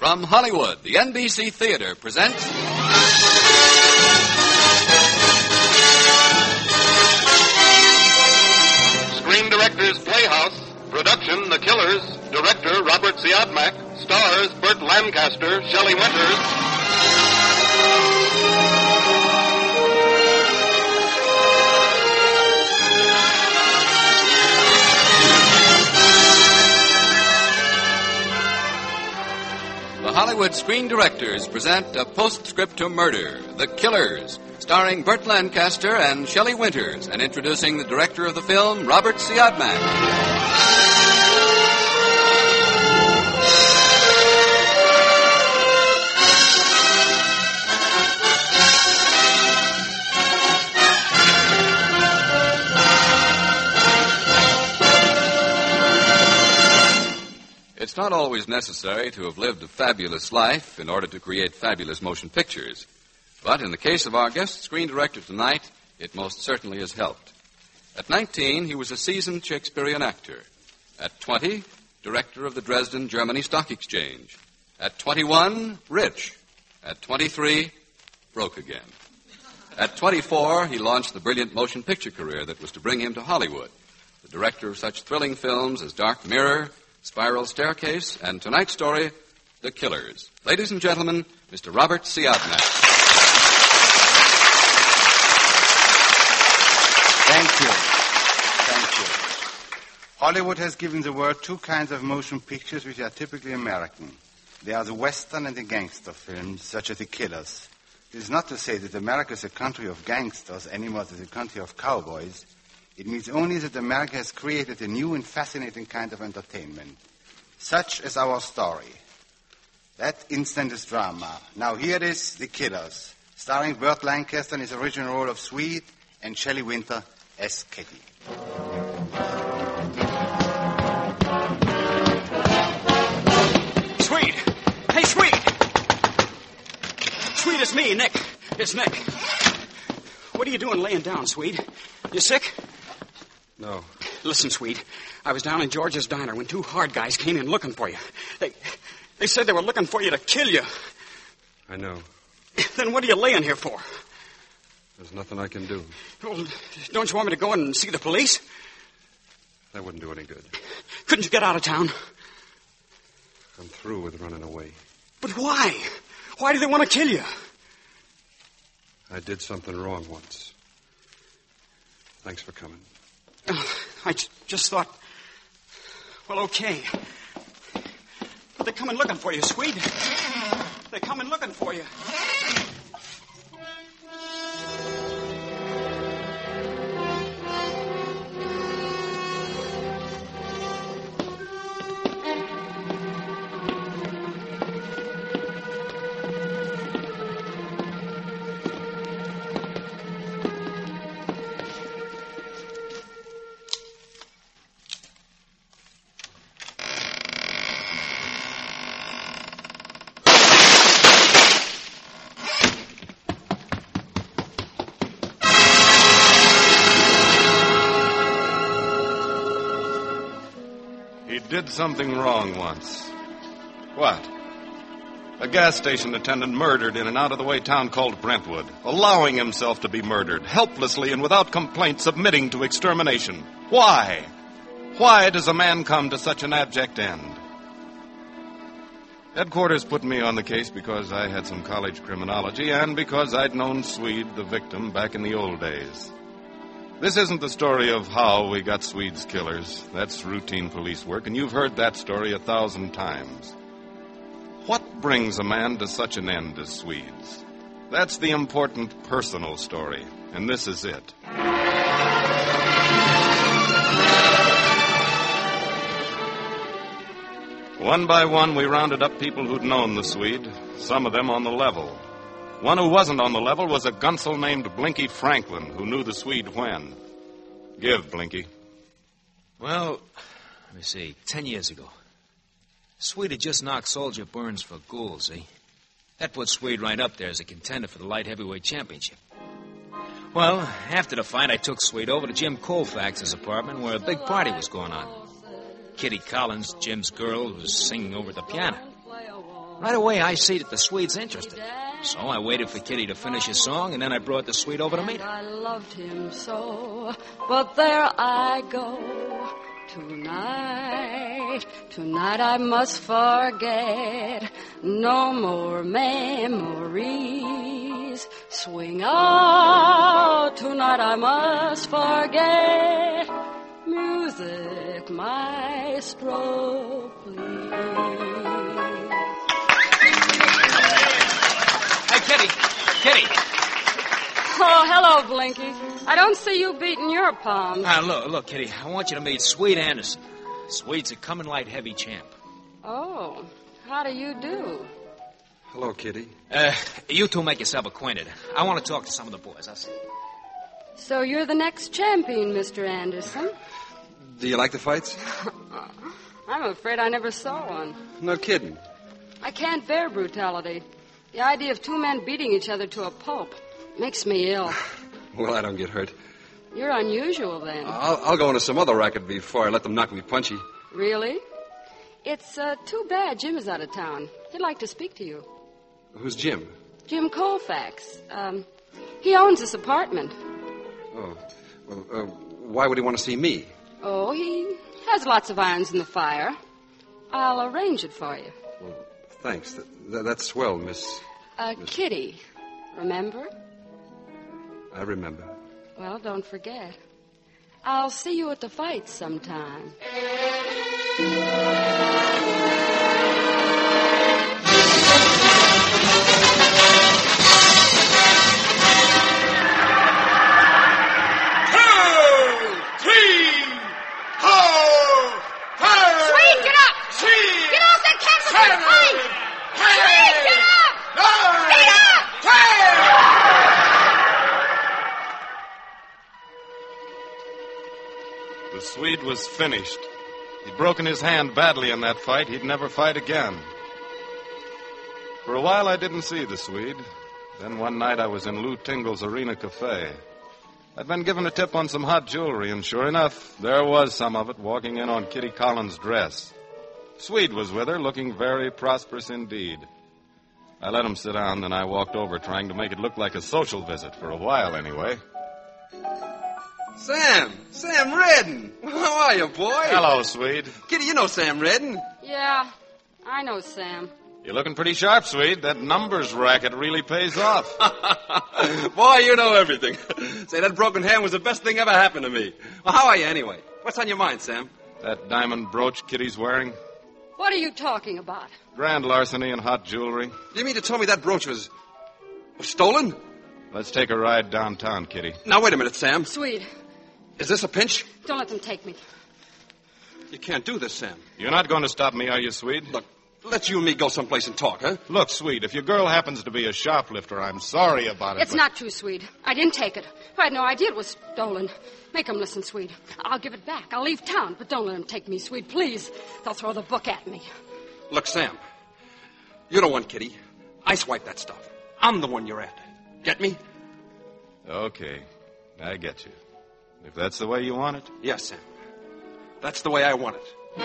From Hollywood, the NBC Theater presents... Screen Directors Playhouse. Production, The Killers. Director, Robert Siodmak. Stars, Burt Lancaster, Shelley Winters. The Hollywood Screen Directors present a postscript to Murder, The Killers, starring Burt Lancaster and Shelley Winters, and introducing the director of the film, Robert Siodmak. It's not always necessary to have lived a fabulous life in order to create fabulous motion pictures. But in the case of our guest screen director tonight, it most certainly has helped. At 19, he was a seasoned Shakespearean actor. At 20, director of the Dresden, Germany Stock Exchange. At 21, rich. At 23, broke again. At 24, he launched the brilliant motion picture career that was to bring him to Hollywood. The director of such thrilling films as Dark Mirror, Spiral Staircase, and tonight's story, The Killers. Ladies and gentlemen, Mr. Robert Siodmak. Thank you. Hollywood has given the world two kinds of motion pictures which are typically American. They are the Western and the gangster films, such as The Killers. This is not to say that America is a country of gangsters any more than a country of cowboys. It means only that America has created a new and fascinating kind of entertainment, such as our story. That instant is drama. Now here it is, The Killers, starring Burt Lancaster in his original role of Swede and Shelley Winter as Kitty. Swede! Hey, Swede! Swede, it's me, Nick. It's Nick. What are you doing laying down, Swede? You sick? No. Listen, Swede, I was down in George's diner when two hard guys came in looking for you. They said they were looking for you to kill you. I know. Then what are you laying here for? There's nothing I can do. Well, don't you want me to go in and see the police? That wouldn't do any good. Couldn't you get out of town? I'm through with running away. But why? Why do they want to kill you? I did something wrong once. Thanks for coming. I just thought, well, okay. But they're coming looking for you, Swede. They're coming looking for you. Did something wrong once. What? A gas station attendant murdered in an out-of-the-way town called Brentwood, allowing himself to be murdered, helplessly and without complaint submitting to extermination. Why? Why does a man come to such an abject end? Headquarters put me on the case because I had some college criminology and because I'd known Swede, the victim, back in the old days. This isn't the story of how we got Swede's killers. That's routine police work, and you've heard that story 1,000 times. What brings a man to such an end as Swede's? That's the important personal story, and this is it. One by one, we rounded up people who'd known the Swede, some of them on the level. One who wasn't on the level was a gunsel named Blinky Franklin, who knew the Swede when. Give, Blinky. Well, let me see, 10 years ago. Swede had just knocked Soldier Burns for Gould, see? That put Swede right up there as a contender for the light heavyweight championship. Well, after the fight, I took Swede over to Jim Colfax's apartment where a big party was going on. Kitty Collins, Jim's girl, was singing over the piano. Right away, I see that the Swede's interested. So I waited for Kitty to finish his song, and then I brought the Swede over to meet her. I loved him so, but there I go. Tonight I must forget. No more memories. Swing out, tonight I must forget. Music, maestro, please. Hey, Kitty. Oh, hello, Blinky. I don't see you beating your palms. Look, Kitty, I want you to meet Swede Anderson. Swede's a coming light heavy champ. Oh, how do you do? Hello, Kitty. You two make yourself acquainted. I want to talk to some of the boys. I'll see. So you're the next champion, Mr. Anderson. Do you like the fights? I'm afraid I never saw one. No kidding. I can't bear brutality. The idea of two men beating each other to a pulp makes me ill. Well, I don't get hurt. You're unusual, then. I'll go into some other racket before I let them knock me punchy. Really? It's too bad Jim is out of town. He'd like to speak to you. Who's Jim? Jim Colfax. He owns this apartment. Oh. Well, why would he want to see me? Oh, he has lots of irons in the fire. I'll arrange it for you. Well, thanks. That's swell, Miss... Kitty. Remember? I remember. Well, don't forget. I'll see you at the fight sometime. Sweet, get up! Get off that cancel for the fight! Sweet, get up! Get up! The Swede was finished. He'd broken his hand badly in that fight. He'd never fight again. For a while, I didn't see the Swede. Then one night, I was in Lou Tingle's Arena Cafe. I'd been given a tip on some hot jewelry, and sure enough, there was some of it walking in on Kitty Collins' dress. Swede was with her, looking very prosperous indeed. I let him sit down, then I walked over, trying to make it look like a social visit, for a while anyway. Sam Redden. How are you, boy? Hello, Swede. Kitty, you know Sam Redden. Yeah, I know Sam. You're looking pretty sharp, Swede. That numbers racket really pays off. Boy, you know everything. Say, that broken hand was the best thing ever happened to me. Well, how are you anyway? What's on your mind, Sam? That diamond brooch Kitty's wearing? What are you talking about? Grand larceny and hot jewelry. You mean to tell me that brooch was stolen? Let's take a ride downtown, Kitty. Now, wait a minute, Sam. Swede, Is this a pinch? don't let them take me. You can't do this, Sam. You're not going to stop me, are you, Swede? Look, let's you and me go someplace and talk, huh? Look, Swede, if your girl happens to be a shoplifter, I'm sorry about it. It's not true, Swede. I didn't take it. I had no idea it was stolen. Make them listen, Swede. I'll give it back. I'll leave town, but don't let them take me, Swede, please. They'll throw the book at me. Look, Sam, you don't want Kitty. I swipe that stuff. I'm the one you're at. Get me? Okay, I get you. If that's the way you want it. Yes, Sam. That's the way I want it.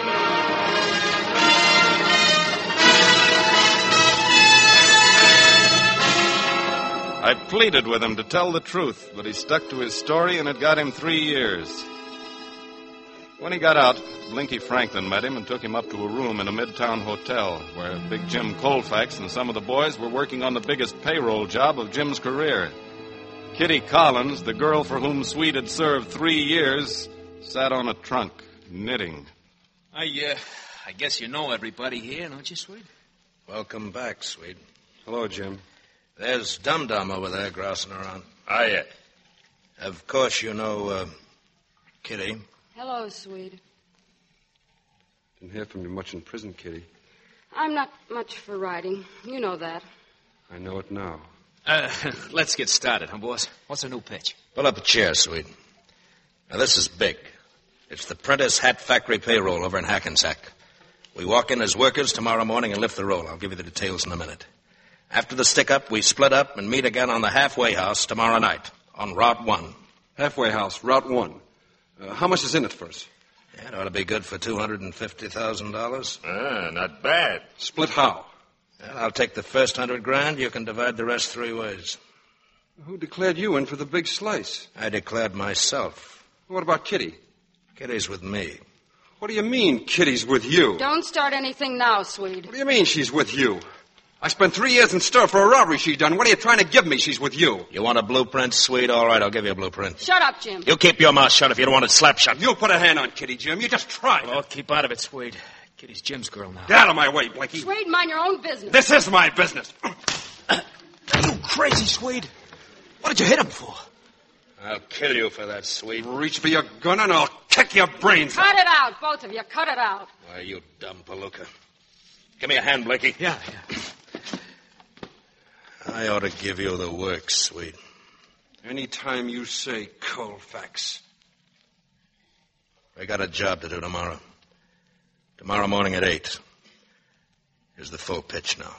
I pleaded with him to tell the truth, but he stuck to his story, and it got him 3 years. When he got out, Blinky Franklin met him and took him up to a room in a midtown hotel where Big Jim Colfax and some of the boys were working on the biggest payroll job of Jim's career. Kitty Collins, the girl for whom Swede had served 3 years, sat on a trunk, knitting. I guess you know everybody here, don't you, Swede? Welcome back, Swede. Hello, Jim. There's Dum-Dum over there grousing around. Oh, yeah. Of course you know, Kitty. Hello, Swede. Didn't hear from you much in prison, Kitty. I'm not much for writing. You know that. I know it now. Let's get started, huh, boss? What's the new pitch? Pull up a chair, Swede. Now, this is big. It's the Prentice Hat Factory payroll over in Hackensack. We walk in as workers tomorrow morning and lift the roll. I'll give you the details in a minute. After the stick-up, we split up and meet again on the halfway house tomorrow night on Route 1. Halfway house, Route 1. How much is in it for us? Yeah, it ought to be good for $250,000. Not bad. Split how? Well, I'll take the first $100,000. You can divide the rest 3 ways. Who declared you in for the big slice? I declared myself. What about Kitty? Kitty's with me. What do you mean, Kitty's with you? Don't start anything now, Swede. What do you mean she's with you? I spent 3 years in stir for a robbery she done. What are you trying to give me? She's with you. You want a blueprint, Swede? All right, I'll give you a blueprint. Shut up, Jim. You keep your mouth shut if you don't want it slap shut. You put a hand on Kitty, Jim. You just tried. Oh, keep out of it, Swede. Kitty's Jim's girl now. Get out of my way, Blakey. Swede, mind your own business. This is my business. You crazy, Swede? What did you hit him for? I'll kill you for that, Swede. Reach for your gun and I'll kick your brains out. Cut it out, both of you. Cut it out. Why, you dumb palooka. Give me a hand, Blakey. Yeah. I ought to give you the works, Swede. Anytime you say Colfax. I got a job to do tomorrow. Tomorrow morning at 8. Here's the full pitch now.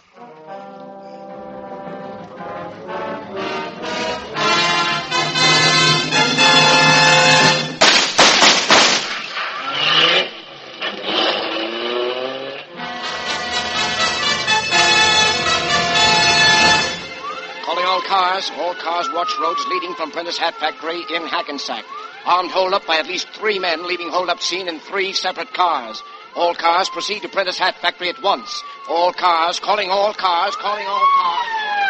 All cars watch roads leading from Prentice Hat Factory in Hackensack. Armed hold-up by at least 3 men, leaving hold-up scene in 3 separate cars. All cars proceed to Prentice Hat Factory at once. All cars, calling all cars, calling all cars.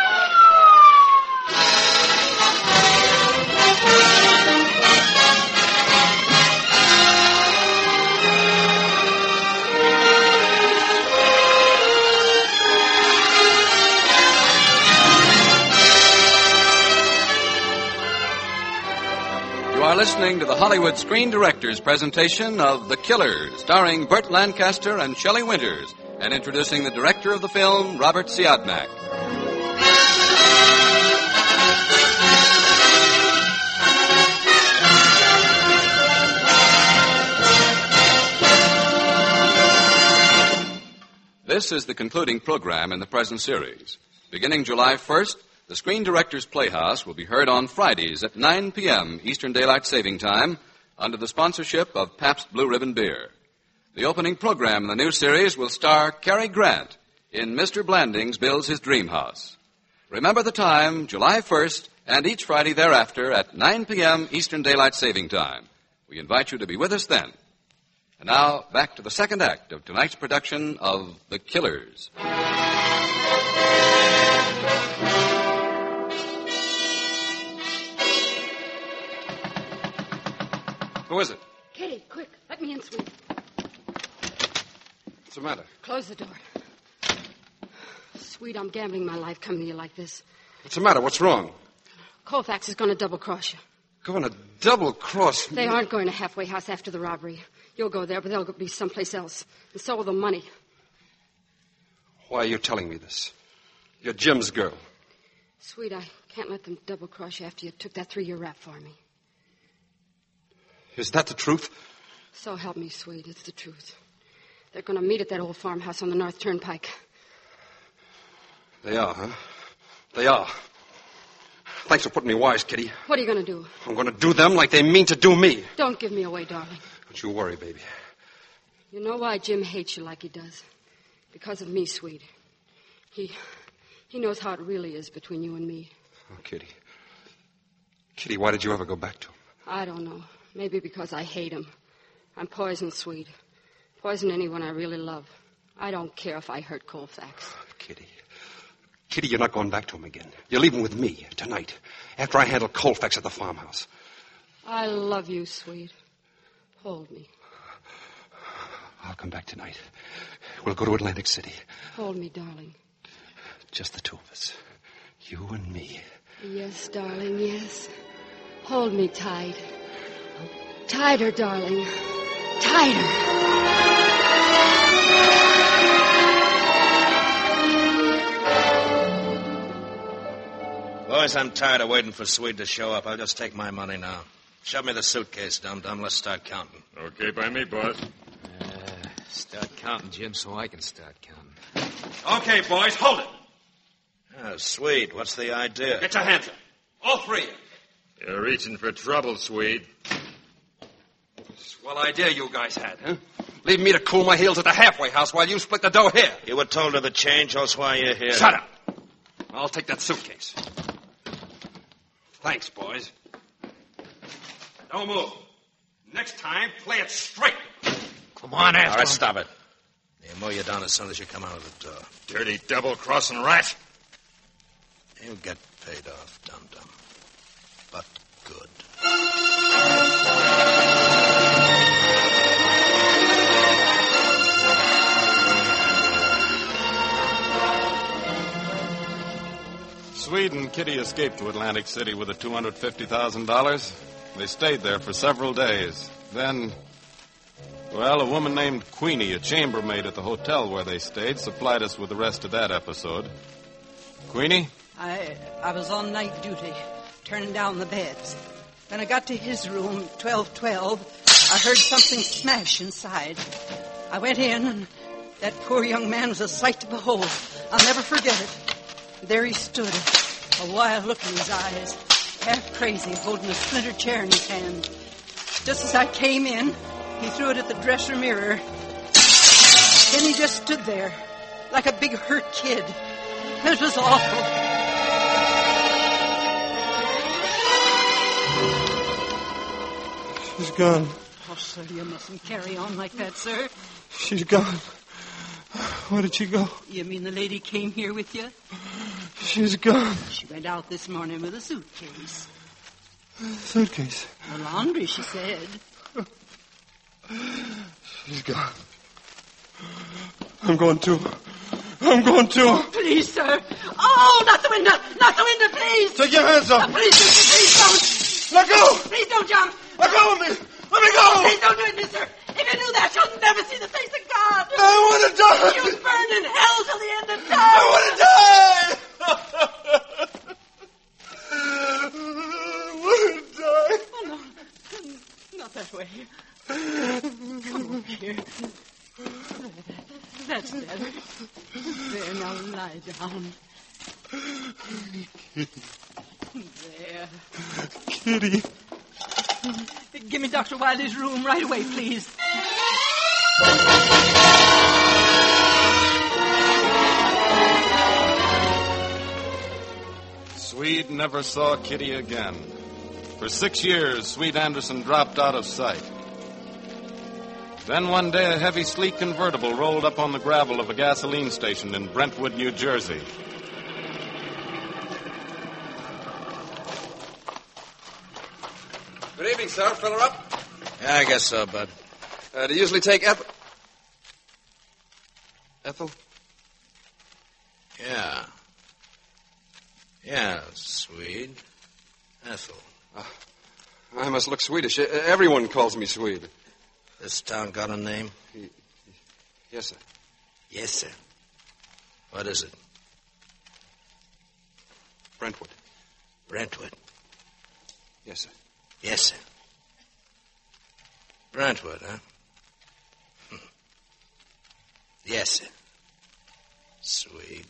You are listening to the Hollywood Screen Directors presentation of The Killers, starring Burt Lancaster and Shelley Winters, and introducing the director of the film, Robert Siodmak. This is the concluding program in the present series. Beginning July 1st, the Screen Directors Playhouse will be heard on Fridays at 9 p.m. Eastern Daylight Saving Time under the sponsorship of Pabst Blue Ribbon Beer. The opening program in the new series will star Cary Grant in Mr. Blandings Builds His Dream House. Remember the time, July 1st, and each Friday thereafter at 9 p.m. Eastern Daylight Saving Time. We invite you to be with us then. And now, back to the second act of tonight's production of The Killers. Who is it? Kitty, quick. Let me in, Swede. What's the matter? Close the door. Swede, I'm gambling my life coming to you like this. What's the matter? What's wrong? Colfax is going to double-cross you. Going to double-cross me? They aren't going to Halfway House after the robbery. You'll go there, but they'll be someplace else. And so will the money. Why are you telling me this? You're Jim's girl. Swede, I can't let them double-cross you after you took that 3-year rap for me. Is that the truth? So help me, Swede. It's the truth. They're going to meet at that old farmhouse on the North Turnpike. They are, huh? They are. Thanks for putting me wise, Kitty. What are you going to do? I'm going to do them like they mean to do me. Don't give me away, darling. Don't you worry, baby. You know why Jim hates you like he does? Because of me, Swede. He knows how it really is between you and me. Oh, Kitty. Kitty, why did you ever go back to him? I don't know. Maybe because I hate him. I'm poison, Swede. Poison anyone I really love. I don't care if I hurt Colfax. Kitty. Kitty, you're not going back to him again. You're leaving with me tonight, after I handle Colfax at the farmhouse. I love you, Swede. Hold me. I'll come back tonight. We'll go to Atlantic City. Hold me, darling. Just the two of us. You and me. Yes, darling, yes. Hold me tight. Tighter, darling. Tighter. Boys, I'm tired of waiting for Swede to show up. I'll just take my money now. Shove me the suitcase, dum-dum. Let's start counting. Okay by me, boss. Start counting, Jim, so I can start counting. Okay, boys, hold it. Oh, Swede, what's the idea? Get your hands up. All three. You're reaching for trouble, Swede. Swell idea you guys had, huh? leaving me to cool my heels at the halfway house while you split the dough here. You were told of the change, that's why you're here. Shut up. I'll take that suitcase. Thanks, boys. Don't move. Next time, play it straight. Come on, Ethel. All right, stop it. They'll mow you down as soon as you come out of the door. Dirty double-crossing rat. You'll get paid off, dum-dum. But good. Swede and Kitty escaped to Atlantic City with the $250,000. They stayed there for several days. Then, well, a woman named Queenie, a chambermaid at the hotel where they stayed, supplied us with the rest of that episode. Queenie? I was on night duty, turning down the beds. When I got to his room, 1212, I heard something smash inside. I went in, and that poor young man was a sight to behold. I'll never forget it. There he stood, a wild look in his eyes, half crazy, holding a splintered chair in his hand. Just as I came in, he threw it at the dresser mirror. Then he just stood there, like a big hurt kid. It was awful. She's gone. Oh, sir, you mustn't carry on like that, sir. She's gone. Where did she go? You mean the lady came here with you? She's gone. She went out this morning with a suitcase. Suitcase? The laundry, she said. She's gone. I'm going too. I'm going too. Oh, please, sir. Oh, not the window. Not the window, please. Take your hands up. Please don't. Let go. Please don't jump. Let go of me. Let me go. Please don't do it, mister. If you do that, you'll never see the face of God. I want to die. You'll burn in hell till the end of time. I want to die. Oh, no. Not that way. Come over here. That's better. There, now lie down. There. Kitty. Give me Dr. Wiley's room right away, please. Swede never saw Kitty again. For 6 years, Swede Anderson dropped out of sight. Then one day, a heavy, sleek convertible rolled up on the gravel of a gasoline station in Brentwood, New Jersey. Good evening, sir. Fill her up? Yeah, I guess so, Bud. Do you usually take Ethel? Ethel? Yeah. Yeah, Swede. Ethel. I must look Swedish. Everyone calls me Swede. This town got a name? Yes, sir. Yes, sir. What is it? Brentwood. Brentwood. Yes, sir. Yes, sir. Brentwood, huh? Yes, sir. Swede.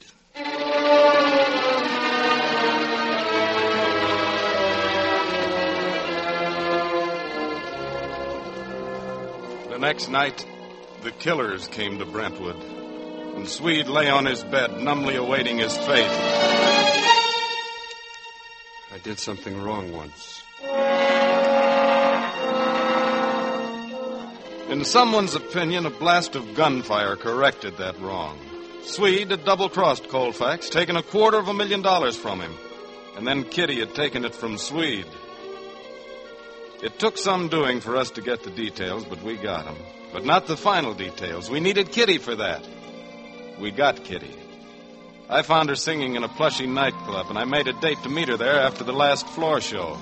The next night, the killers came to Brentwood, and Swede lay on his bed, numbly awaiting his fate. I did something wrong once. In someone's opinion, a blast of gunfire corrected that wrong. Swede had double-crossed Colfax, taken $250,000 from him, and then Kitty had taken it from Swede. It took some doing for us to get the details, but we got them. But not the final details. We needed Kitty for that. We got Kitty. I found her singing in a plushy nightclub, and I made a date to meet her there after the last floor show.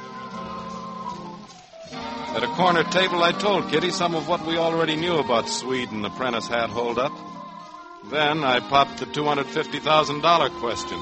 At a corner table, I told Kitty some of what we already knew about Swede and the Prentice Hat holdup. Then I popped the $250,000 question.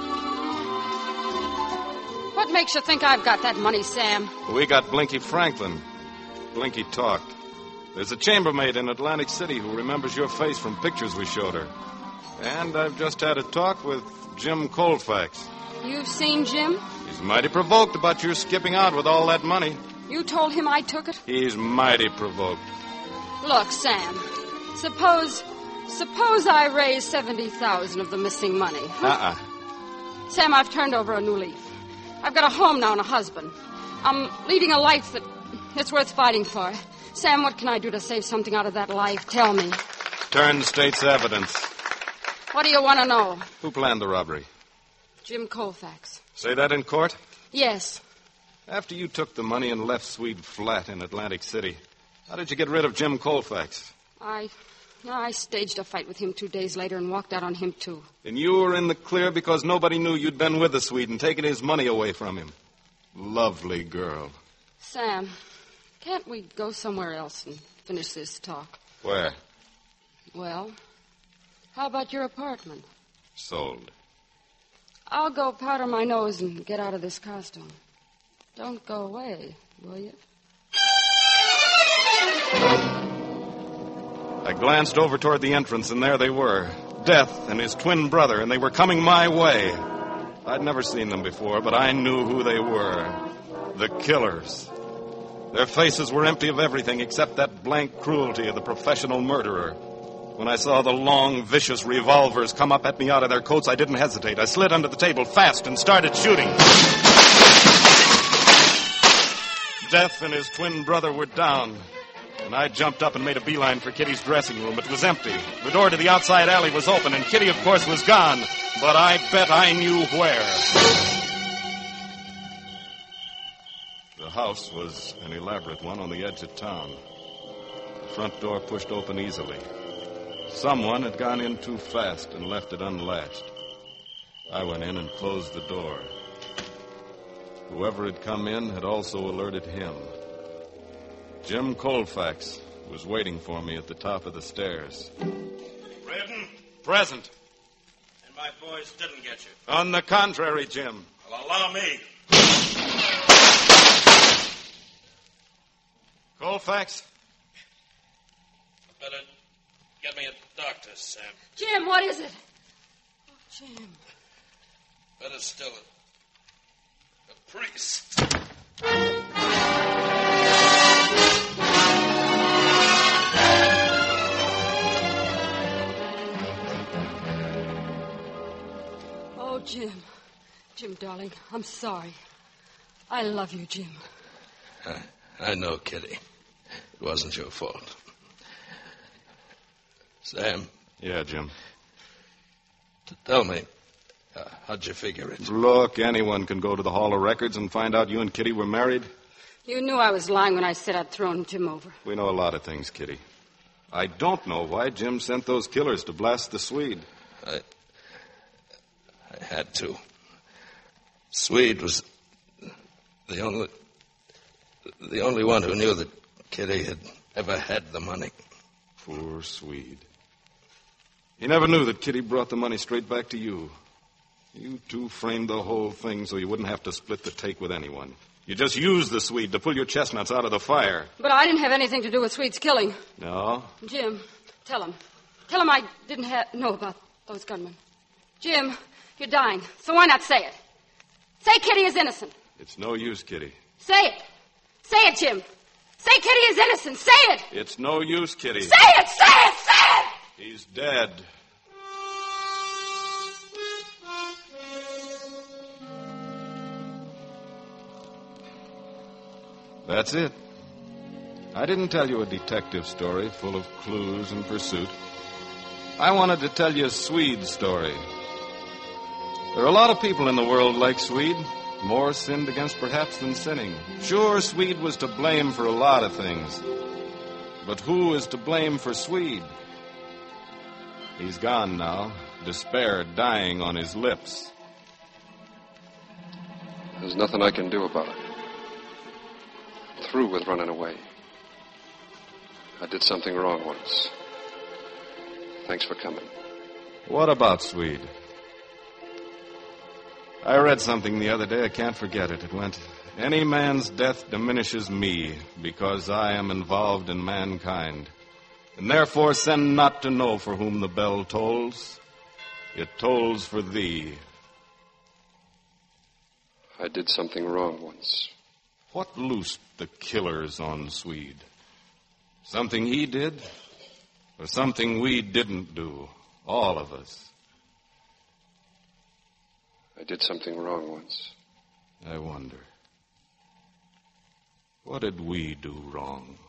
What makes you think I've got that money, Sam? We got Blinky Franklin. Blinky talked. There's a chambermaid in Atlantic City who remembers your face from pictures we showed her. And I've just had a talk with Jim Colfax. You've seen Jim? He's mighty provoked about your skipping out with all that money. You told him I took it? He's mighty provoked. Look, Sam, suppose I raise 70,000 of the missing money. Sam, I've turned over a new leaf. I've got a home now and a husband. I'm leading a life that's worth fighting for. Sam, what can I do to save something out of that life? Tell me. Turn state's evidence. What do you want to know? Who planned the robbery? Jim Colfax. Say that in court? Yes. After you took the money and left Swede flat in Atlantic City, how did you get rid of Jim Colfax? I staged a fight with him 2 days later and walked out on him, too. And you were in the clear because nobody knew you'd been with the Swede and taken his money away from him. Lovely girl. Sam, can't we go somewhere else and finish this talk? Where? Well, how about your apartment? Sold. I'll go powder my nose and get out of this costume. Don't go away, will you? I glanced over toward the entrance, and there they were. Death and his twin brother, and they were coming my way. I'd never seen them before, but I knew who they were. The killers. Their faces were empty of everything except that blank cruelty of the professional murderer. When I saw the long, vicious revolvers come up at me out of their coats, I didn't hesitate. I slid under the table fast and started shooting. Death and his twin brother were down. And I jumped up and made a beeline for Kitty's dressing room. It was empty. The door to the outside alley was open, and Kitty, of course, was gone. But I bet I knew where. The house was an elaborate one on the edge of town. The front door pushed open easily. Someone had gone in too fast and left it unlatched. I went in and closed the door. Whoever had come in had also alerted him. Jim Colfax was waiting for me at the top of the stairs. Reardon? Present. And my boys didn't get you. On the contrary, Jim. Well, allow me. Colfax? Better get me a doctor, Sam. Jim, what is it? Oh, Jim. Better still, a priest. Oh, Jim. Jim, darling, I'm sorry. I love you, Jim. I know, Kitty. It wasn't your fault. Sam? Yeah, Jim. Tell me, how'd you figure it? Look, anyone can go to the Hall of Records and find out you and Kitty were married. You knew I was lying when I said I'd thrown Jim over. We know a lot of things, Kitty. I don't know why Jim sent those killers to blast the Swede. I had to. Swede was the only one who knew that Kitty had ever had the money. Poor Swede. He never knew that Kitty brought the money straight back to you. You two framed the whole thing so you wouldn't have to split the take with anyone. You just used the Swede to pull your chestnuts out of the fire. But I didn't have anything to do with Swede's killing. No? Jim, tell him. Tell him I didn't know about those gunmen. Jim, you're dying, so why not say it? Say Kitty is innocent. It's no use, Kitty. Say it. Say it, Jim. Say Kitty is innocent. Say it. It's no use, Kitty. Say it, say it, say it! He's dead. That's it. I didn't tell you a detective story full of clues and pursuit. I wanted to tell you a Swede story. There are a lot of people in the world like Swede, more sinned against perhaps than sinning. Sure, Swede was to blame for a lot of things. But who is to blame for Swede? He's gone now, despair dying on his lips. There's nothing I can do about it. I'm through with running away. I did something wrong once. Thanks for coming. What about Swede? I read something the other day. I can't forget it. It went, any man's death diminishes me because I am involved in mankind. And therefore send not to know for whom the bell tolls. It tolls for thee. I did something wrong once. What loosed the killers on Swede? Something he did, or something we didn't do, all of us? I did something wrong once. I wonder. What did we do wrong?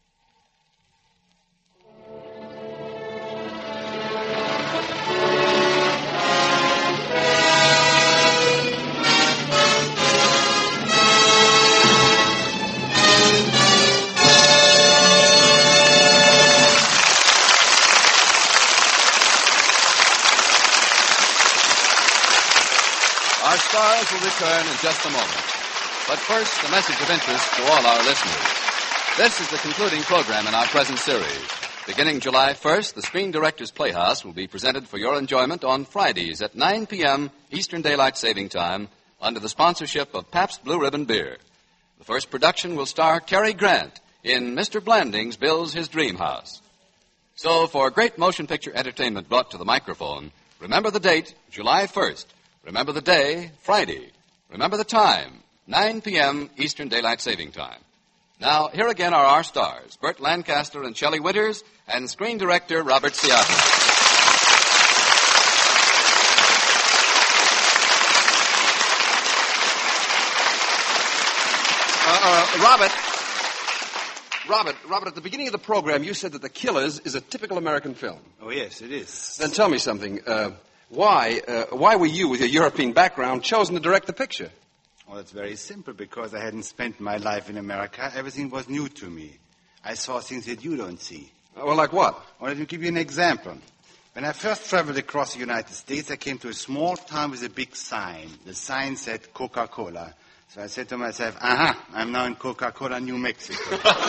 Our stars will return in just a moment. But first, a message of interest to all our listeners. This is the concluding program in our present series. Beginning July 1st, the Screen Directors Playhouse will be presented for your enjoyment on Fridays at 9 p.m. Eastern Daylight Saving Time under the sponsorship of Pabst Blue Ribbon Beer. The first production will star Cary Grant in Mr. Blanding's Builds His Dream House. So, for great motion picture entertainment brought to the microphone, remember the date, July 1st. Remember the day, Friday. Remember the time, 9 p.m. Eastern Daylight Saving Time. Now, here again are our stars, Burt Lancaster and Shelley Winters, and screen director Robert Siodmak. Robert, at the beginning of the program, you said that The Killers is a typical American film. Oh, yes, it is. Then tell me something. Why were you, with your European background, chosen to direct the picture? Well, it's very simple, because I hadn't spent my life in America. Everything was new to me. I saw things that you don't see. Well, like what? Well, let me give you an example. When I first traveled across the United States, I came to a small town with a big sign. The sign said Coca-Cola. So I said to myself, I'm now in Coca-Cola, New Mexico.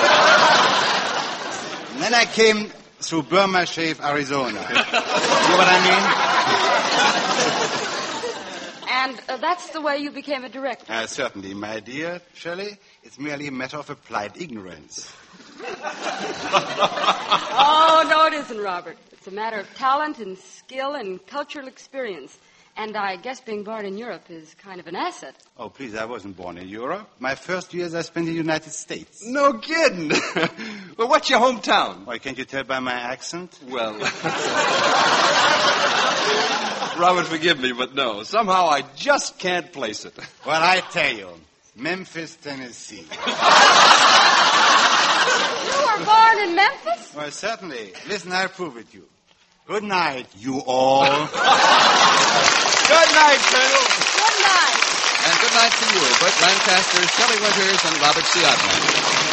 And then I came through Burma Shave, Arizona. You know what I mean? And that's the way you became a director? Certainly, my dear Shelley. It's merely a matter of applied ignorance. Oh, no, it isn't, Robert. It's a matter of talent and skill and cultural experience. And I guess being born in Europe is kind of an asset. Oh, please, I wasn't born in Europe. My first years I spent in the United States. No kidding. Well, what's your hometown? Why, can't you tell by my accent? Well, Robert, forgive me, but no. Somehow I just can't place it. Well, I tell you, Memphis, Tennessee. You were born in Memphis? Well, certainly. Listen, I'll prove it to you. Good night, you all. Good night, Colonel. Good night. And good night to you, Burt Lancaster, Shelley Winters, and Robert Siodmak.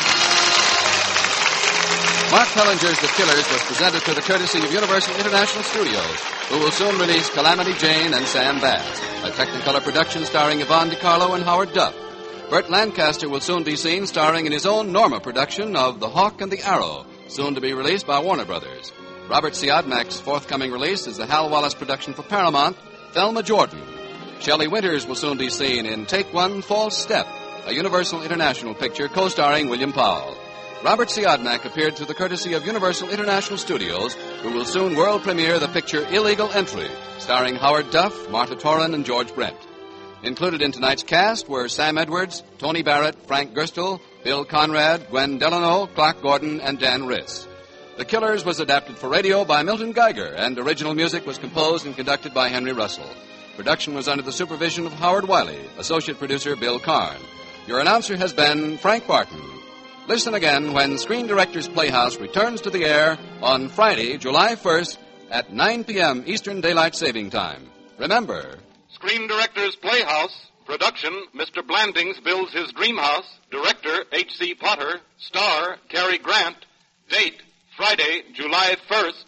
Mark Pellinger's The Killers was presented to the courtesy of Universal International Studios, who will soon release Calamity Jane and Sam Bass, a Technicolor production starring Yvonne DiCarlo and Howard Duff. Burt Lancaster will soon be seen starring in his own Norma production of The Hawk and the Arrow, soon to be released by Warner Brothers. Robert Siodmak's forthcoming release is the Hal Wallace production for Paramount, Thelma Jordan. Shelley Winters will soon be seen in Take One, False Step, a Universal International picture co-starring William Powell. Robert Siodmak appeared through the courtesy of Universal International Studios, who will soon world premiere the picture Illegal Entry, starring Howard Duff, Martha Toran, and George Brent. Included in tonight's cast were Sam Edwards, Tony Barrett, Frank Gerstle, Bill Conrad, Gwen Delano, Clark Gordon, and Dan Riss. The Killers was adapted for radio by Milton Geiger, and original music was composed and conducted by Henry Russell. Production was under the supervision of Howard Wiley, associate producer Bill Karn. Your announcer has been Frank Barton. Listen again when Screen Directors Playhouse returns to the air on Friday, July 1st at 9 p.m. Eastern Daylight Saving Time. Remember, Screen Directors Playhouse. Production, Mr. Blandings Builds His Dream House. Director, H.C. Potter. Star, Cary Grant. Date, Friday, July 1st.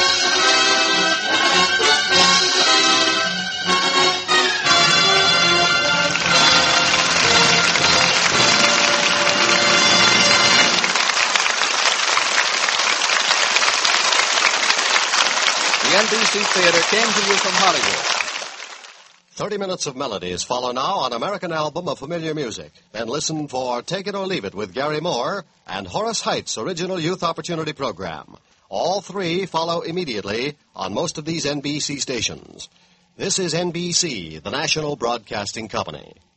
the NBC Theater came to you from Hollywood. 30 minutes of melodies follow now on American Album of Familiar Music. Then listen for Take It or Leave It with Gary Moore and Horace Height's original Youth Opportunity Program. All three follow immediately on most of these NBC stations. This is NBC, the national broadcasting company.